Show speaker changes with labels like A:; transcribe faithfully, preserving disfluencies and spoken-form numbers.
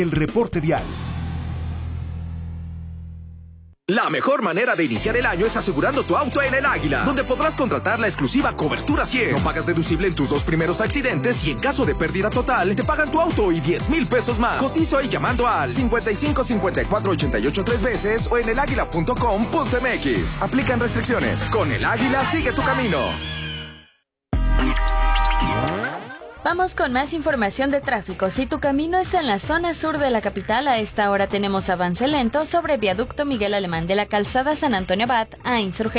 A: El reporte vial.
B: La mejor manera de iniciar el año es asegurando tu auto en El Águila, donde podrás contratar la exclusiva cobertura cien. No pagas deducible en tus dos primeros accidentes y en caso de pérdida total, te pagan tu auto y diez mil pesos más. Cotiza hoy llamando al cincuenta y cinco cincuenta y cuatro ochenta y ocho tres veces o en el águila punto com punto m x. Aplican restricciones. Con El Águila sigue tu camino.
C: Vamos con más información de tráfico. Si tu camino está en la zona sur de la capital, a esta hora tenemos avance lento sobre viaducto Miguel Alemán de la calzada San Antonio Abad a Insurgentes.